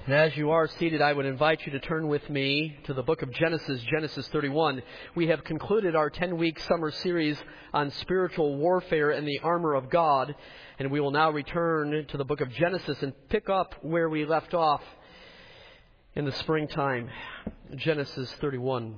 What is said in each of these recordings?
And as you are seated, I would invite you to turn with me to the book of Genesis, Genesis 31. We have concluded our 10-week summer series on spiritual warfare and the armor of God. And we will now return to the book of Genesis and pick up where we left off in the springtime. Genesis 31.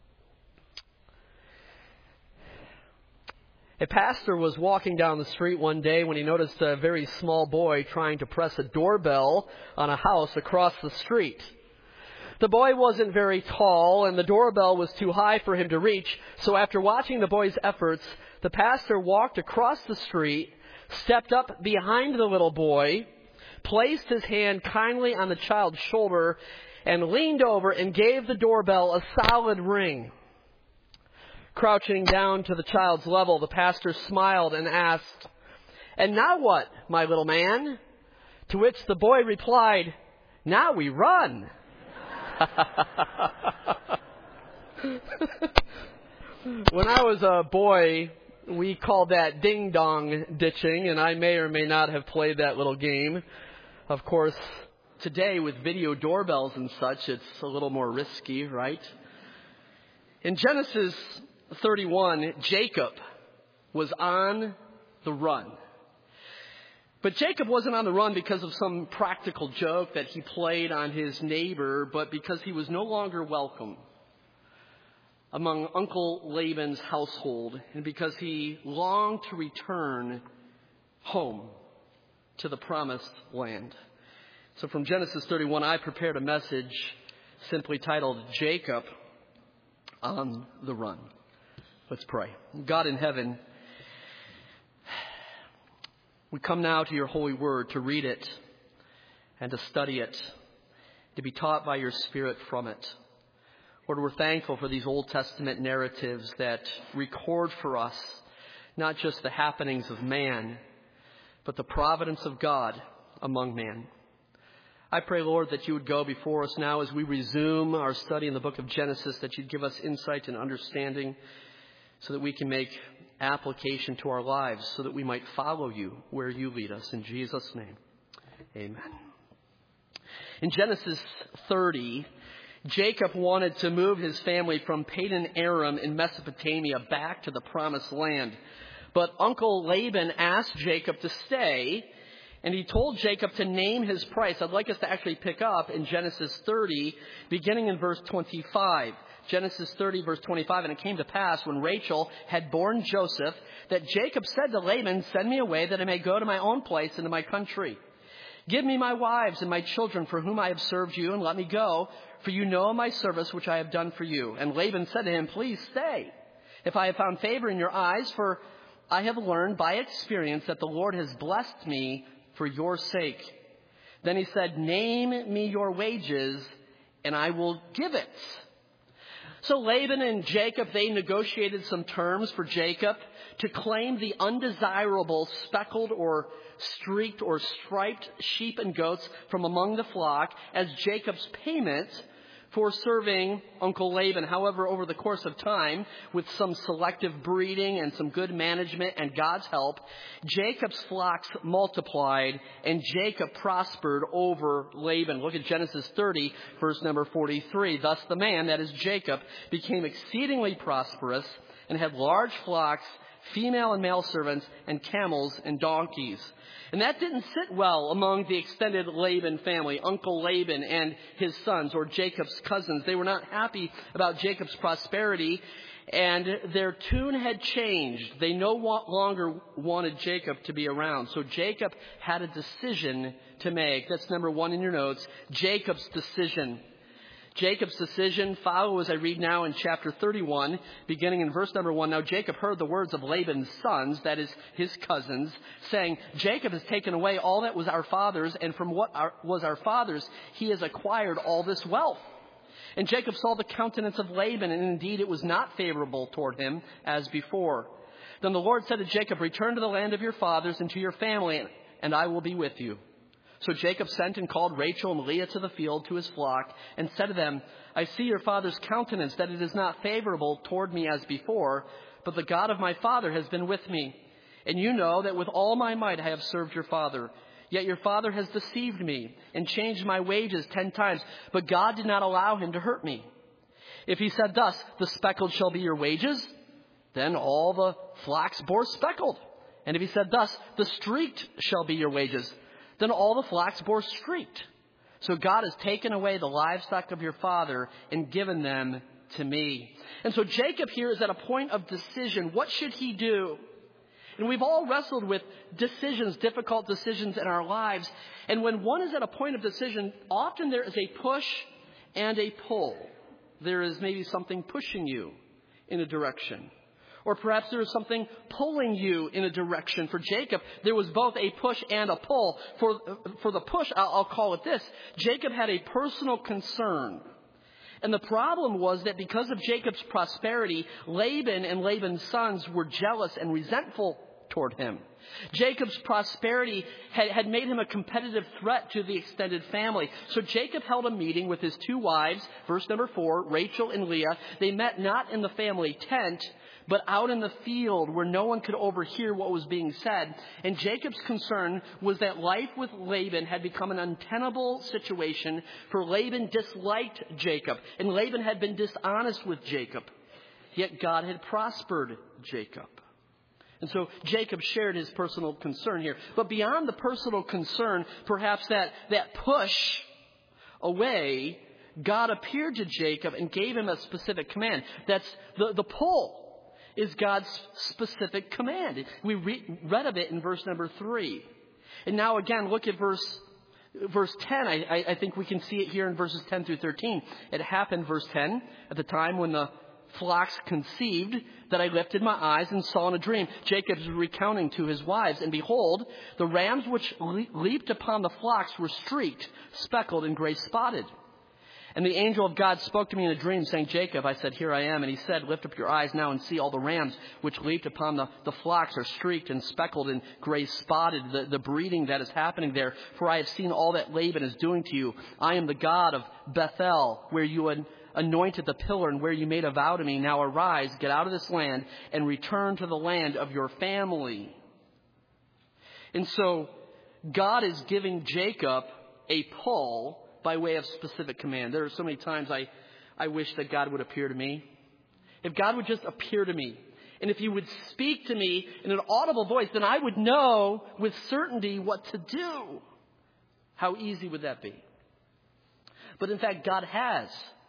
A pastor was walking down the street one day when he noticed a very small boy trying to press a doorbell on a house across the street. The boy wasn't very tall, and the doorbell was too high for him to reach, so after watching the boy's efforts, the pastor walked across the street, stepped up behind the little boy, placed his hand kindly on the child's shoulder, and leaned over and gave the doorbell a solid ring. Crouching down to the child's level, the pastor smiled and asked, "And now what, my little man?" To which the boy replied, "Now we run." When I was a boy, we called that ding-dong ditching, and I may or may not have played that little game. Of course, today with video doorbells and such, it's a little more risky, right? In Genesis 31, Jacob was on the run. But Jacob wasn't on the run because of some practical joke that he played on his neighbor, but because he was no longer welcome among Uncle Laban's household, and because he longed to return home to the promised land. So from Genesis 31, I prepared a message simply titled, Jacob on the Run. Let's pray. God in heaven, we come now to your holy word to read it and to study it, to be taught by your Spirit from it. Lord, we're thankful for these Old Testament narratives that record for us not just the happenings of man, but the providence of God among man. I pray, Lord, that you would go before us now as we resume our study in the book of Genesis, that you'd give us insight and understanding so that we can make application to our lives, so that we might follow you where you lead us. In Jesus' name, amen. In Genesis 30, Jacob wanted to move his family from Padan Aram in Mesopotamia back to the promised land. But Uncle Laban asked Jacob to stay, and he told Jacob to name his price. I'd like us to actually pick up in Genesis 30, beginning in verse 25. Genesis 30, verse 25, "And it came to pass when Rachel had borne Joseph that Jacob said to Laban, 'Send me away that I may go to my own place and to my country. Give me my wives and my children for whom I have served you, and let me go, for you know my service which I have done for you.' And Laban said to him, 'Please stay, if I have found favor in your eyes, for I have learned by experience that the Lord has blessed me for your sake.' Then he said, 'Name me your wages, and I will give it.' So Laban and Jacob, they negotiated some terms for Jacob to claim the undesirable speckled or streaked or striped sheep and goats from among the flock as Jacob's payment for serving Uncle Laban. However, over the course of time, with some selective breeding and some good management and God's help, Jacob's flocks multiplied and Jacob prospered over Laban. Look at Genesis 30, verse number 43. "Thus the man," that is Jacob, "became exceedingly prosperous and had large flocks, female and male servants, and camels and donkeys." And that didn't sit well among the extended Laban family, Uncle Laban and his sons, or Jacob's cousins. They were not happy about Jacob's prosperity, and their tune had changed. They no longer wanted Jacob to be around. So Jacob had a decision to make. That's number one in your notes, Jacob's decision. Jacob's decision follows, I read now in chapter 31, beginning in verse number 1. "Now Jacob heard the words of Laban's sons," that is his cousins, saying, "Jacob has taken away all that was our father's, and from what was our father's he has acquired all this wealth." And Jacob saw the countenance of Laban, and indeed it was not favorable toward him as before. Then the Lord said to Jacob, "Return to the land of your fathers and to your family, and I will be with you." So Jacob sent and called Rachel and Leah to the field to his flock and said to them, "I see your father's countenance, that it is not favorable toward me as before, but the God of my father has been with me. And you know that with all my might I have served your father. Yet your father has deceived me and changed my wages 10 times. But God did not allow him to hurt me. If he said thus, the speckled shall be your wages, then all the flax bore speckled. And if he said thus, the streaked shall be your wages, then all the flax bore streaked. So God has taken away the livestock of your father and given them to me. And so Jacob here is at a point of decision. What should he do? And we've all wrestled with decisions, difficult decisions in our lives. And when one is at a point of decision, often there is a push and a pull. There is maybe something pushing you in a direction. Or perhaps there is something pulling you in a direction. For Jacob, there was both a push and a pull. For the push, I'll call it this. Jacob had a personal concern. And the problem was that because of Jacob's prosperity, Laban and Laban's sons were jealous and resentful toward him. Jacob's prosperity had made him a competitive threat to the extended family. So Jacob held a meeting with his 2 wives, verse number 4, Rachel and Leah. They met not in the family tent, but out in the field where no one could overhear what was being said. And Jacob's concern was that life with Laban had become an untenable situation, for Laban disliked Jacob, and Laban had been dishonest with Jacob. Yet God had prospered Jacob. And so Jacob shared his personal concern here. But beyond the personal concern, perhaps that push away, God appeared to Jacob and gave him a specific command. That's the pull is God's specific command. We read of it in verse number 3. And now again, look at verse 10. I think we can see it here in verses 10 through 13. It happened, verse 10, at the time when the flocks conceived, that I lifted my eyes and saw in a dream. Jacob is recounting to his wives, and behold, the rams which leaped upon the flocks were streaked, speckled, and gray spotted. And the angel of God spoke to me in a dream, saying, Jacob, I said, here I am. And he said, lift up your eyes now and see all the rams which leaped upon the flocks are streaked and speckled and gray spotted, the breeding that is happening there. For I have seen all that Laban is doing to you. I am the God of Bethel, where you had anointed the pillar and where you made a vow to me. Now arise, get out of this land, and return to the land of your family. And so God is giving Jacob a pull by way of specific command. There are so many times I wish that God would appear to me. If God would just appear to me, and if he would speak to me in an audible voice, then I would know with certainty what to do. How easy would that be? But in fact, God has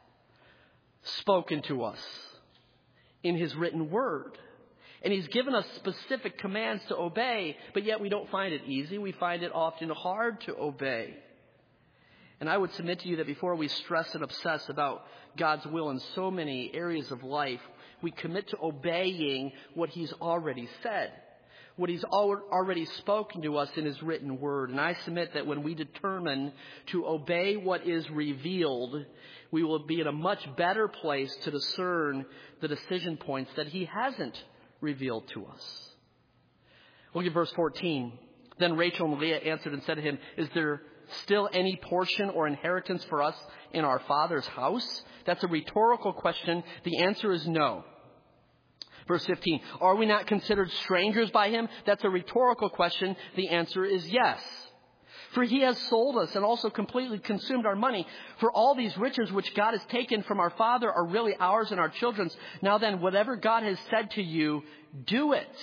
spoken to us in his written word. And he's given us specific commands to obey, but yet we don't find it easy. We find it often hard to obey. And I would submit to you that before we stress and obsess about God's will in so many areas of life, we commit to obeying what he's already said, what he's already spoken to us in his written word. And I submit that when we determine to obey what is revealed, we will be in a much better place to discern the decision points that he hasn't revealed to us. Look at verse 14. Then Rachel and Leah answered and said to him, is there still any portion or inheritance for us in our father's house? That's a rhetorical question. The answer is no. Verse 15, are we not considered strangers by him? That's a rhetorical question. The answer is yes. For he has sold us and also completely consumed our money. For all these riches which God has taken from our father are really ours and our children's. Now then, whatever God has said to you, do it.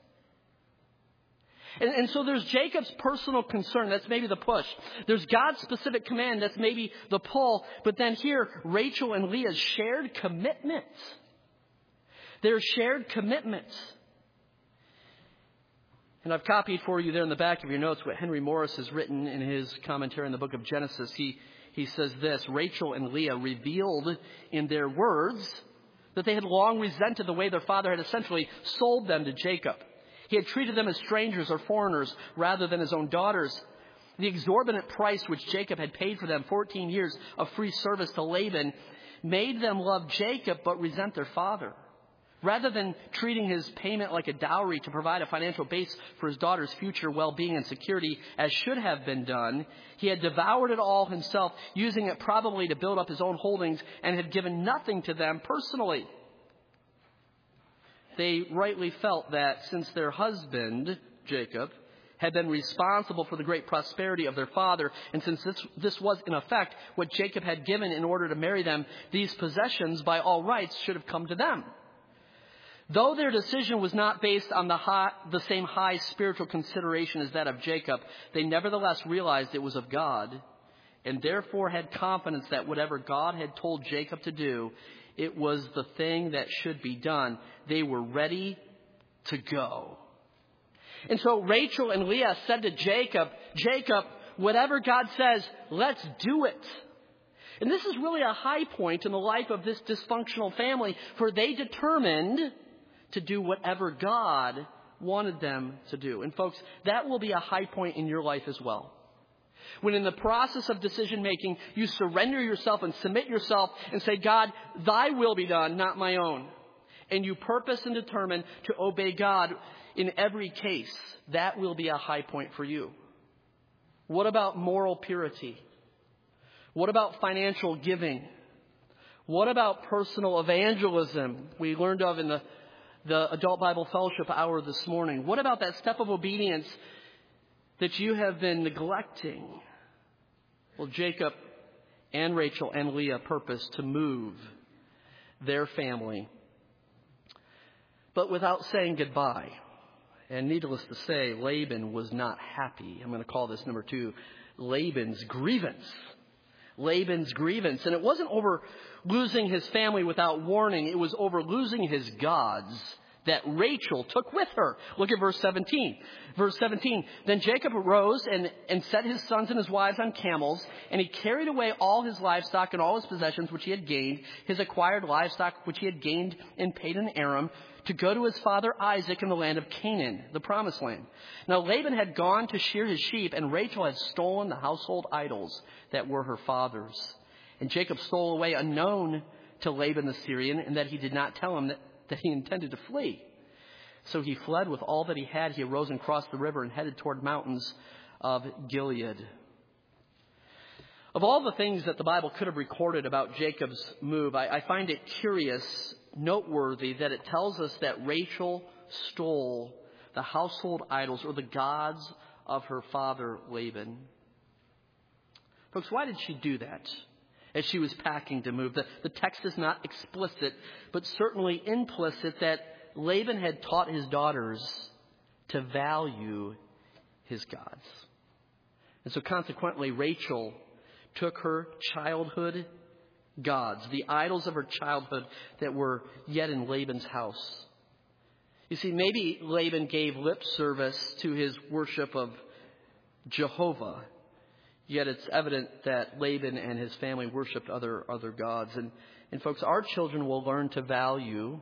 And so there's Jacob's personal concern. That's maybe the push. There's God's specific command. That's maybe the pull. But then here, Rachel and Leah's shared commitments. Their shared commitments. And I've copied for you there in the back of your notes what Henry Morris has written in his commentary on the book of Genesis. He says this, Rachel and Leah revealed in their words that they had long resented the way their father had essentially sold them to Jacob. He had treated them as strangers or foreigners rather than his own daughters. The exorbitant price which Jacob had paid for them, 14 years of free service to Laban, made them love Jacob but resent their father. Rather than treating his payment like a dowry to provide a financial base for his daughter's future well-being and security, as should have been done, he had devoured it all himself, using it probably to build up his own holdings, and had given nothing to them personally. They rightly felt that since their husband, Jacob, had been responsible for the great prosperity of their father. And since this was, in effect, what Jacob had given in order to marry them, these possessions, by all rights, should have come to them. Though their decision was not based on the same high spiritual consideration as that of Jacob, they nevertheless realized it was of God, and therefore had confidence that whatever God had told Jacob to do, it was the thing that should be done. They were ready to go. And so Rachel and Leah said to Jacob, Jacob, whatever God says, let's do it. And this is really a high point in the life of this dysfunctional family, for they determined to do whatever God wanted them to do. And folks, that will be a high point in your life as well. When in the process of decision making, you surrender yourself and submit yourself and say, God, thy will be done, not my own. And you purpose and determine to obey God in every case, that will be a high point for you. What about moral purity? What about financial giving? What about personal evangelism we learned of in the Adult Bible Fellowship hour this morning? What about that step of obedience that you have been neglecting? Well, Jacob and Rachel and Leah purposed to move their family, but without saying goodbye. And needless to say, Laban was not happy. I'm going to call this number 2, Laban's grievance. Laban's grievance. And it wasn't over losing his family without warning. It was over losing his gods that Rachel took with her. Look at verse 17. Verse 17, then Jacob arose and set his sons and his wives on camels, and he carried away all his livestock and all his possessions which he had gained, his acquired livestock which he had gained in Padan Aram, to go to his father Isaac in the land of Canaan, the promised land. Now Laban had gone to shear his sheep, and Rachel had stolen the household idols that were her father's. And Jacob stole away unknown to Laban the Syrian, and that he did not tell him that he intended to flee. So he fled with all that he had. He arose and crossed the river and headed toward mountains of Gilead. Of all the things that the Bible could have recorded about Jacob's move, I find it curious, noteworthy, that it tells us that Rachel stole the household idols or the gods of her father Laban. Folks, why did she do that as she was packing to move? The text is not explicit, but certainly implicit, that Laban had taught his daughters to value his gods. And so consequently, Rachel took her childhood gods, the idols of her childhood that were yet in Laban's house. You see, maybe Laban gave lip service to his worship of Jehovah, yet it's evident that Laban and his family worshipped other gods. And folks, our children will learn to value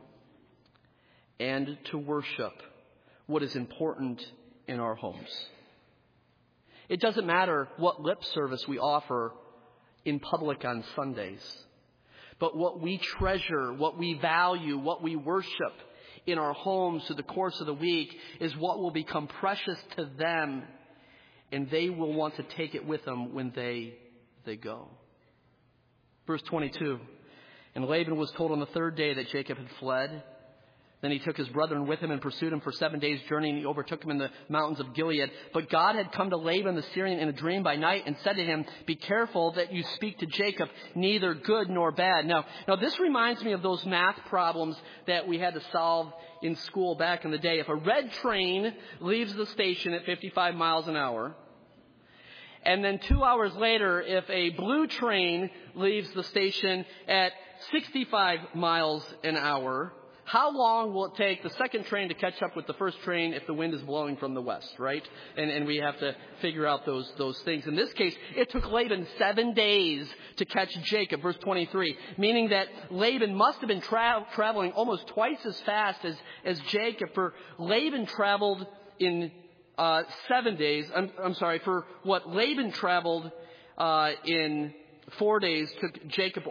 and to worship what is important in our homes. It doesn't matter what lip service we offer in public on Sundays, but what we treasure, what we value, what we worship in our homes through the course of the week is what will become precious to them, and they will want to take it with them when they go. Verse 22, and Laban was told on the third day that Jacob had fled. Then he took his brethren with him and pursued him for 7 days' journey, and he overtook him in the mountains of Gilead. But God had come to Laban the Syrian in a dream by night and said to him, be careful that you speak to Jacob, neither good nor bad. Now this reminds me of those math problems that we had to solve in school back in the day. If a red train leaves the station at 55 miles an hour, and then 2 hours later, if a blue train leaves the station at 65 miles an hour, how long will it take the second train to catch up with the first train if the wind is blowing from the west, right? And we have to figure out those things. In this case, it took Laban 7 days to catch Jacob, verse 23, meaning that Laban must have been traveling almost twice as fast as Jacob. For Laban traveled in 7 days. For what Laban traveled in 4 days took Jacob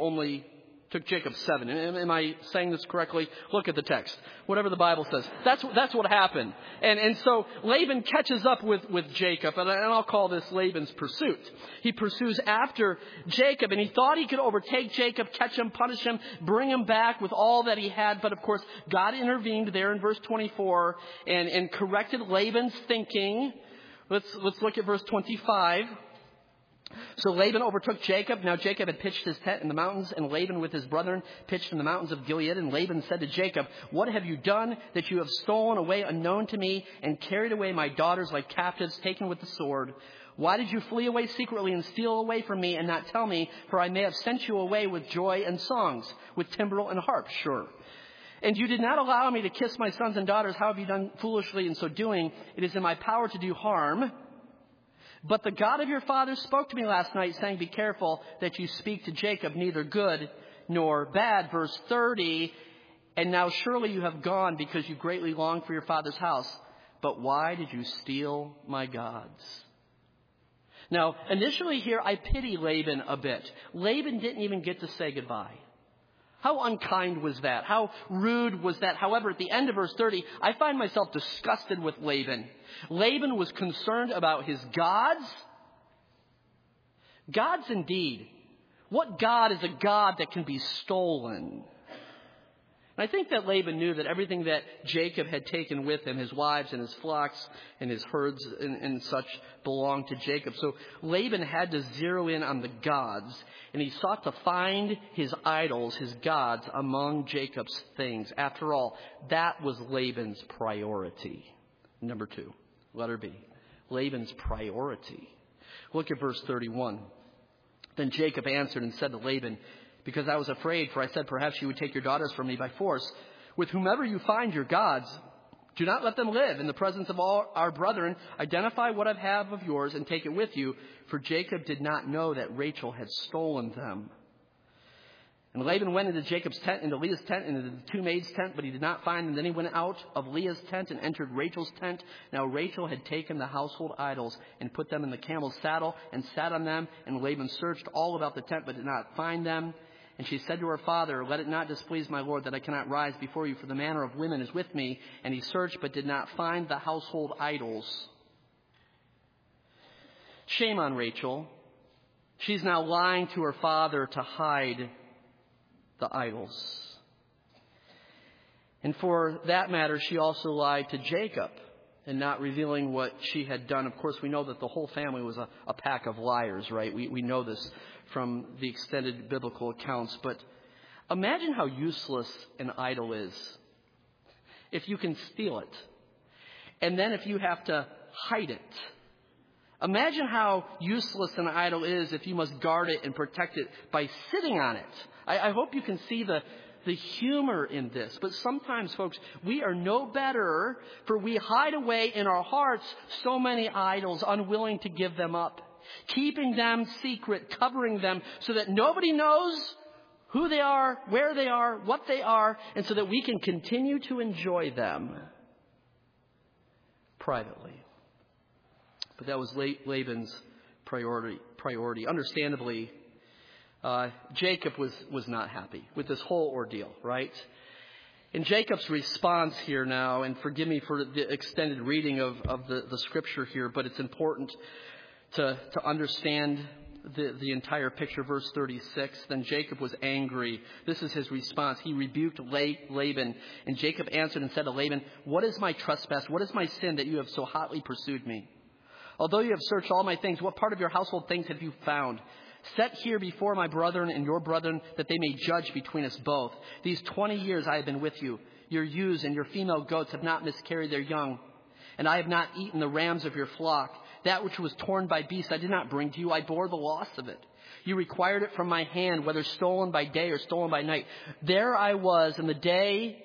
7. Am I saying this correctly? Look at the text. Whatever the Bible says. That's what happened. And so Laban catches up with Jacob, and I'll call this Laban's pursuit. He pursues after Jacob, and he thought he could overtake Jacob, catch him, punish him, bring him back with all that he had. But of course, God intervened there in verse 24 and corrected Laban's thinking, Let's look at verse 25. So Laban overtook Jacob. Now Jacob had pitched his tent in the mountains, and Laban with his brethren pitched in the mountains of Gilead. And Laban said to Jacob, "What have you done that you have stolen away unknown to me and carried away my daughters like captives taken with the sword? Why did you flee away secretly and steal away from me and not tell me? For I may have sent you away with joy and songs, with timbrel and harp, sure. And you did not allow me to kiss my sons and daughters. How have you done foolishly in so doing? It is in my power to do harm. But the God of your fathers spoke to me last night, saying, be careful that you speak to Jacob neither good nor bad." Verse 30, "And now surely you have gone because you greatly long for your father's house. But why did you steal my gods?" Now, initially here, I pity Laban a bit. Laban didn't even get to say goodbye. How unkind was that? How rude was that? However, at the end of verse 30, I find myself disgusted with Laban. Laban was concerned about his gods. Gods indeed. What God is a God that can be stolen? And I think that Laban knew that everything that Jacob had taken with him, his wives and his flocks and his herds and such, belonged to Jacob. So Laban had to zero in on the gods, and he sought to find his idols, his gods, among Jacob's things. After all, that was Laban's priority. Number 2, letter B, Laban's priority. Look at verse 31. Then Jacob answered and said to Laban, "Because I was afraid, for I said, perhaps you would take your daughters from me by force. With whomever you find your gods, do not let them live in the presence of all our brethren. Identify what I have of yours and take it with you." For Jacob did not know that Rachel had stolen them. And Laban went into Jacob's tent, into Leah's tent, and into the 2 maids' tent, but he did not find them. Then he went out of Leah's tent and entered Rachel's tent. Now Rachel had taken the household idols and put them in the camel's saddle and sat on them. And Laban searched all about the tent, but did not find them. And she said to her father, "Let it not displease my lord that I cannot rise before you, for the manner of women is with me." And he searched, but did not find the household idols. Shame on Rachel. She's now lying to her father to hide the idols. And for that matter, she also lied to Jacob in not revealing what she had done. Of course, we know that the whole family was a pack of liars, right? We know this from the extended biblical accounts. But imagine how useless an idol is if you can steal it, and then if you have to hide it. Imagine how useless an idol is if you must guard it and protect it by sitting on it. I hope you can see the humor in this. But sometimes, folks, we are no better, for we hide away in our hearts so many idols, unwilling to give them up, keeping them secret, covering them so that nobody knows who they are, where they are, what they are, and so that we can continue to enjoy them privately. But that was Laban's priority. Understandably, Jacob was not happy with this whole ordeal, right? And Jacob's response here now, and forgive me for the extended reading of the scripture here, but it's important to understand the entire picture. Verse 36, "Then Jacob was angry." This is his response. He rebuked Laban, and Jacob answered and said to Laban, "What is my trespass? What is my sin that you have so hotly pursued me? Although you have searched all my things, what part of your household things have you found? Set here before my brethren and your brethren, that they may judge between us both. These 20 years I have been with you. Your ewes and your female goats have not miscarried their young, and I have not eaten the rams of your flock. That which was torn by beasts I did not bring to you. I bore the loss of it. You required it from my hand, whether stolen by day or stolen by night. There I was in the day,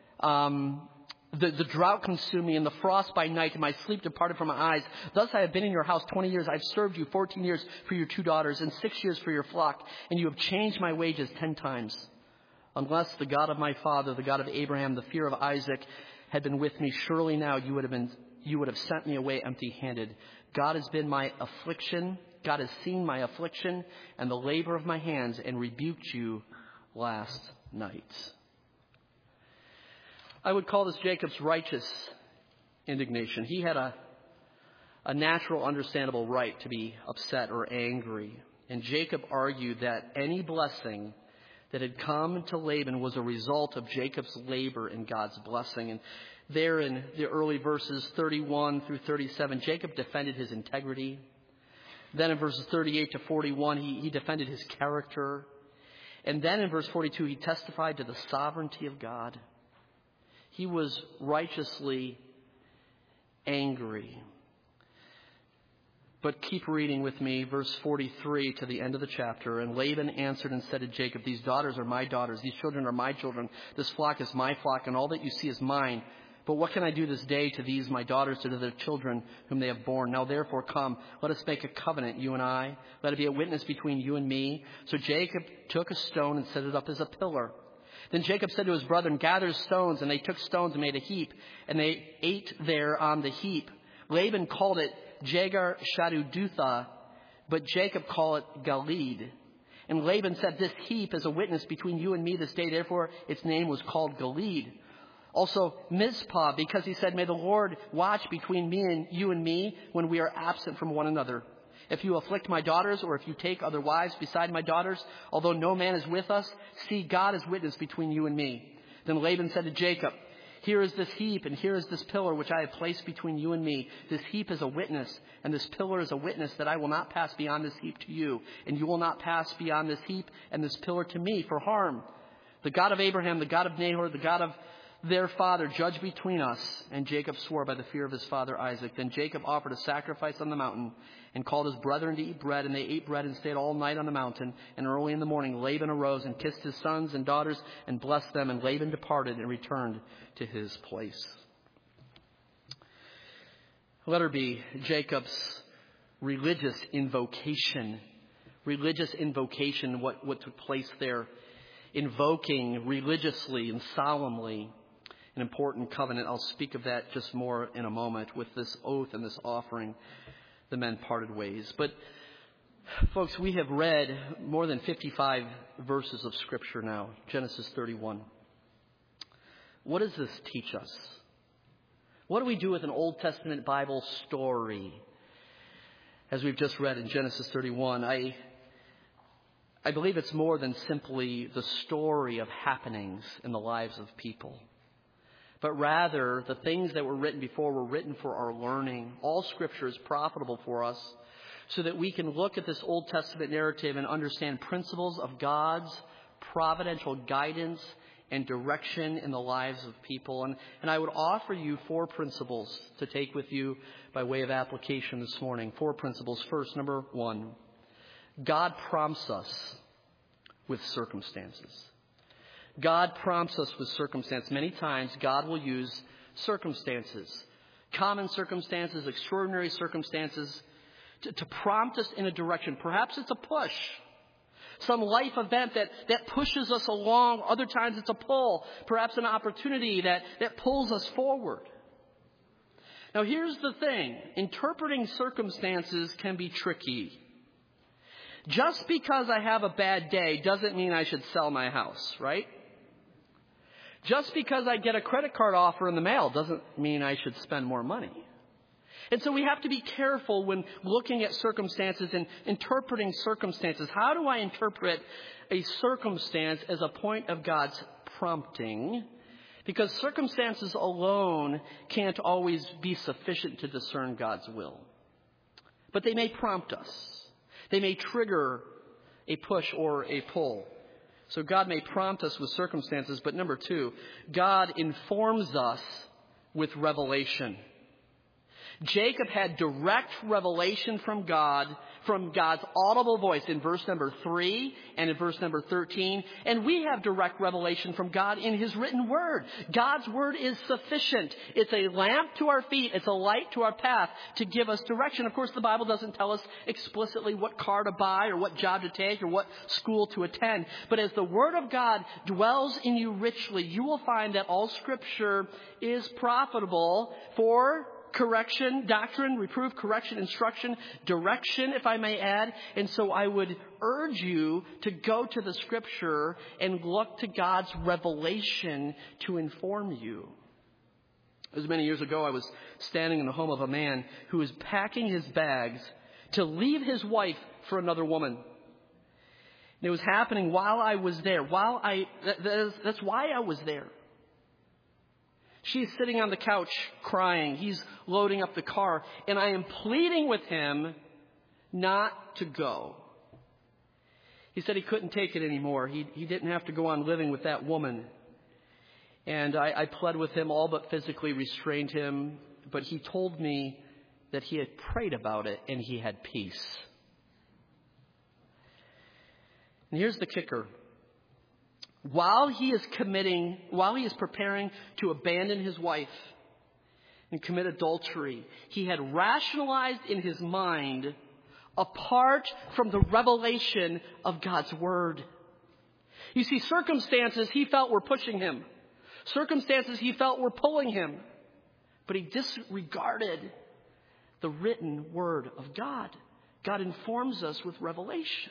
the drought consumed me, and the frost by night, and my sleep departed from my eyes. Thus I have been in your house 20 years. I've served you 14 years for your 2 daughters, and 6 years for your flock, and you have changed my wages 10 times. Unless the God of my father, the God of Abraham, the fear of Isaac, had been with me, surely now you would have sent me away empty-handed. God has been my affliction. God has seen my affliction and the labor of my hands, and rebuked you last night." I would call this Jacob's righteous indignation. He had a natural, understandable right to be upset or angry. And Jacob argued that any blessing that had come to Laban was a result of Jacob's labor and God's blessing. And there in the early verses 31 through 37, Jacob defended his integrity. Then in verses 38 to 41, he defended his character. And then in verse 42, he testified to the sovereignty of God. He was righteously angry. But keep reading with me, verse 43 to the end of the chapter. And Laban answered and said to Jacob, these daughters are my daughters, these children are my children, this flock is my flock, and all that you see is mine. But what can I do this day to these my daughters, to their children whom they have borne? Now therefore come, let us make a covenant, you and I. Let it be a witness between you and me. So Jacob took a stone and set it up as a pillar. Then Jacob said to his brethren, gather stones. And they took stones and made a heap, and they ate there on the heap. Laban called it Jagar Shadudutha, but Jacob called it Galeed. And Laban said, this heap is a witness between you and me this day. Therefore its name was called Galeed. Also Mizpah, because he said, may the Lord watch between me and you and me when we are absent from one another. If you afflict my daughters, or if you take other wives beside my daughters, although no man is with us, see, God is witness between you and me. Then Laban said to Jacob, here is this heap, and here is this pillar which I have placed between you and me. This heap is a witness, and this pillar is a witness that I will not pass beyond this heap to you, and you will not pass beyond this heap and this pillar to me for harm. The God of Abraham, the God of Nahor, the God of their father, judge between us. And Jacob swore by the fear of his father Isaac. Then Jacob offered a sacrifice on the mountain and called his brethren to eat bread. And they ate bread and stayed all night on the mountain. And early in the morning Laban arose and kissed his sons and daughters and blessed them. And Laban departed and returned to his place. Letter B, Jacob's religious invocation. Religious invocation, what took place there. Invoking religiously and solemnly an important covenant. I'll speak of that just more in a moment. With this oath and this offering, the men parted ways. But folks, we have read more than 55 verses of Scripture now. Genesis 31. What does this teach us? What do we do with an Old Testament Bible story? As we've just read in Genesis 31, I believe it's more than simply the story of happenings in the lives of people. But rather, the things that were written before were written for our learning. All Scripture is profitable for us so that we can look at this Old Testament narrative and understand principles of God's providential guidance and direction in the lives of people. And I would offer you 4 principles to take with you by way of application this morning. 4 principles. First, number 1, God prompts us with circumstances. God prompts us with circumstances. Many times God will use circumstances, common circumstances, extraordinary circumstances, to prompt us in a direction. Perhaps it's a push, some life event that pushes us along. Other times it's a pull, perhaps an opportunity that pulls us forward. Now here's the thing. Interpreting circumstances can be tricky. Just because I have a bad day doesn't mean I should sell my house, right? Just because I get a credit card offer in the mail doesn't mean I should spend more money. And so we have to be careful when looking at circumstances and interpreting circumstances. How do I interpret a circumstance as a point of God's prompting? Because circumstances alone can't always be sufficient to discern God's will. But they may prompt us. They may trigger a push or a pull. So God may prompt us with circumstances, but number 2, God informs us with revelation. Jacob had direct revelation from God, from God's audible voice in verse number 3 and in verse number 13. And we have direct revelation from God in His written word. God's word is sufficient. It's a lamp to our feet. It's a light to our path to give us direction. Of course, the Bible doesn't tell us explicitly what car to buy or what job to take or what school to attend. But as the word of God dwells in you richly, you will find that all Scripture is profitable for correction, doctrine, reproof, correction, instruction, direction, if I may add. And so I would urge you to go to the Scripture and look to God's revelation to inform you. It was many years ago, I was standing in the home of a man who was packing his bags to leave his wife for another woman. And it was happening while I was there. That's why I was there. She's sitting on the couch crying. He's loading up the car. And I am pleading with him not to go. He said he couldn't take it anymore. He didn't have to go on living with that woman. And I pled with him, all but physically restrained him. But he told me that he had prayed about it and he had peace. And here's the kicker. While he is preparing to abandon his wife and commit adultery, he had rationalized in his mind apart from the revelation of God's word. You see, circumstances he felt were pushing him. Circumstances he felt were pulling him. But he disregarded the written word of God. God informs us with revelation.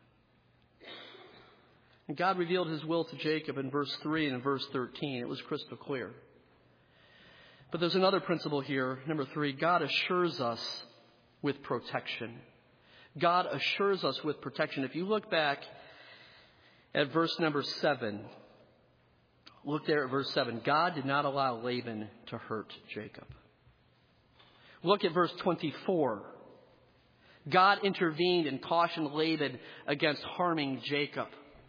And God revealed his will to Jacob in verse 3 and in verse 13. It was crystal clear. But there's another principle here. Number 3, God assures us with protection. God assures us with protection. If you look back at verse number 7, look there at verse 7. God did not allow Laban to hurt Jacob. Look at verse 24. God intervened and cautioned Laban against harming Jacob.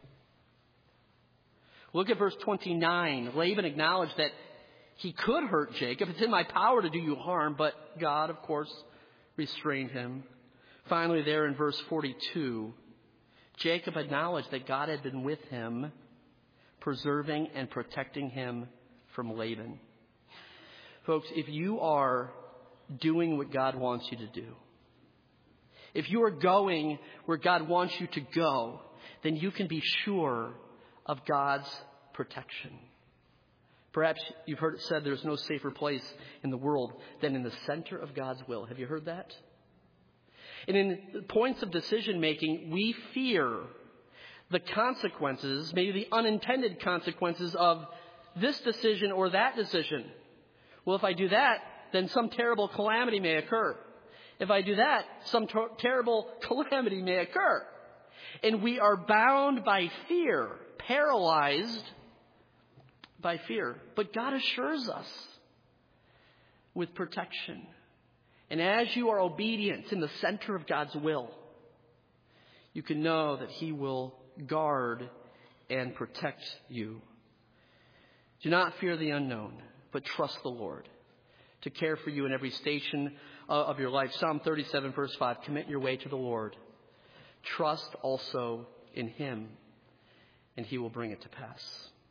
Look at verse 29. Laban acknowledged that he could hurt Jacob. It's in my power to do you harm, but God, of course, restrained him. Finally, there in verse 42, Jacob acknowledged that God had been with him, preserving and protecting him from Laban. Folks, if you are doing what God wants you to do, if you are going where God wants you to go, then you can be sure of God's protection. Perhaps you've heard it said there's no safer place in the world than in the center of God's will. Have you heard that? And in points of decision making, we fear the consequences, maybe the unintended consequences of this decision or that decision. Well, if I do that, then some terrible calamity may occur. If I do that, some terrible calamity may occur. And we are bound by fear, paralyzed by fear. But God assures us with protection. And as you are obedient in the center of God's will, you can know that he will guard and protect you. Do not fear the unknown, but trust the Lord to care for you in every station of your life. Psalm 37, verse 5, commit your way to the Lord. Trust also in him, and he will bring it to pass.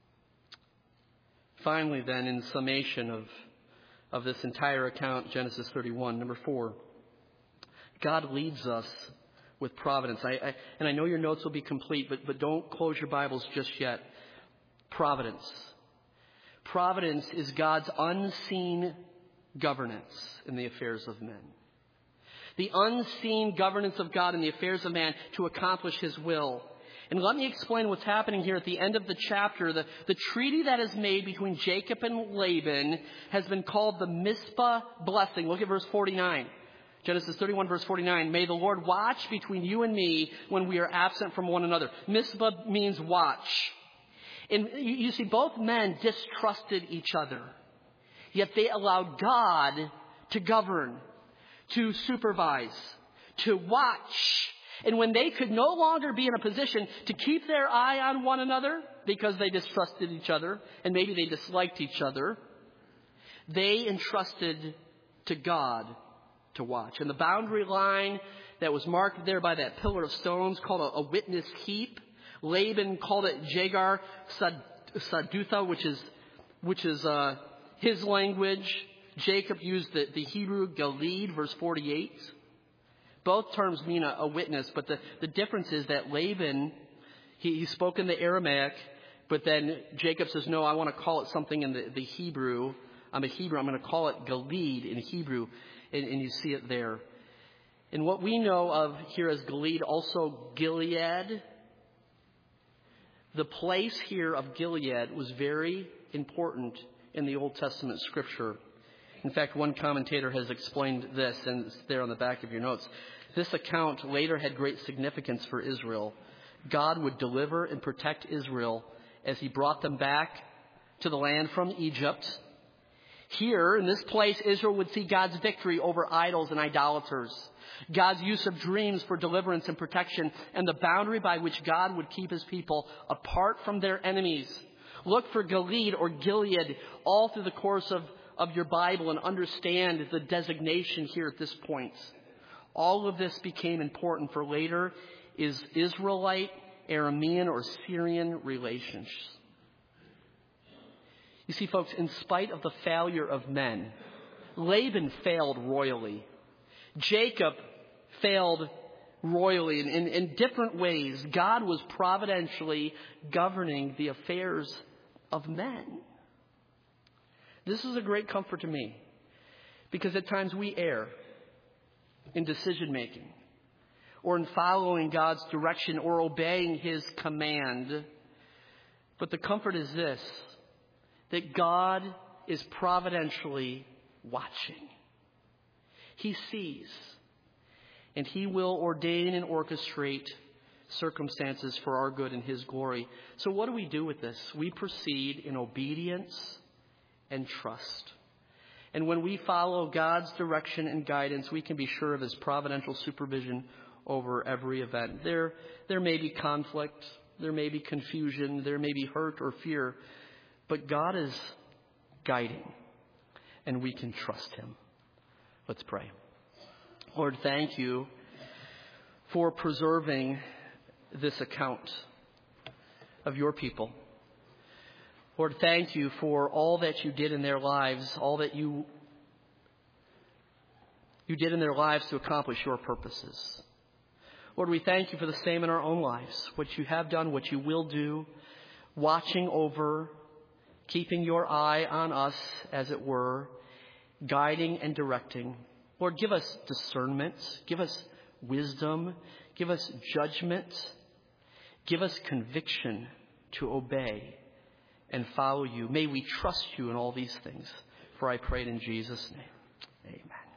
Finally, then, in summation of this entire account, Genesis 31, number 4, God leads us with providence. And I know your notes will be complete, but don't close your Bibles just yet. Providence. Providence is God's unseen governance in the affairs of men. The unseen governance of God in the affairs of man to accomplish his will. And let me explain what's happening here at the end of the chapter. The treaty that is made between Jacob and Laban has been called the Mizpah blessing. Look at verse 49. Genesis 31, verse 49. May the Lord watch between you and me when we are absent from one another. Mizpah means watch. And you see, both men distrusted each other. Yet they allowed God to govern, to supervise, to watch. And when they could no longer be in a position to keep their eye on one another because they distrusted each other and maybe they disliked each other, they entrusted to God to watch. And the boundary line that was marked there by that pillar of stones called a witness heap, Laban called it Jagar Sadutha, which is his language. Jacob used the Hebrew Galid, verse 48. Both terms mean a witness, but the difference is that Laban, he spoke in the Aramaic, but then Jacob says, no, I want to call it something in the Hebrew. I'm a Hebrew. I'm going to call it Galid in Hebrew, and you see it there. And what we know of here as Galid, also Gilead. The place here of Gilead was very important in the Old Testament scripture. In fact, one commentator has explained this, and it's there on the back of your notes. This account later had great significance for Israel. God would deliver and protect Israel as he brought them back to the land from Egypt. Here, in this place, Israel would see God's victory over idols and idolaters, God's use of dreams for deliverance and protection, and the boundary by which God would keep his people apart from their enemies. Look for Gilead or Gilead all through the course of your Bible and understand the designation here at this point. All of this became important for later is Israelite, Aramean, or Syrian relations. You see, folks, in spite of the failure of men, Laban failed royally. Jacob failed royally. In different ways, God was providentially governing the affairs of men. This is a great comfort to me, because at times we err in decision making, or in following God's direction, or obeying his command. But the comfort is this, that God is providentially watching. He sees, and he will ordain and orchestrate circumstances for our good and his glory. So what do we do with this? We proceed in obedience and trust. And when we follow God's direction and guidance, we can be sure of his providential supervision over every event. There may be conflict, there may be confusion, there may be hurt or fear, but God is guiding, and we can trust him. Let's pray. Lord, thank you for preserving this account of your people. Lord, thank you for all that you did in their lives, all that you did in their lives to accomplish your purposes. Lord, we thank you for the same in our own lives, what you have done, what you will do, watching over, keeping your eye on us, as it were, guiding and directing. Lord, give us discernment, give us wisdom, give us judgment, give us conviction to obey and follow you. May we trust you in all these things. For I pray it in Jesus' name. Amen.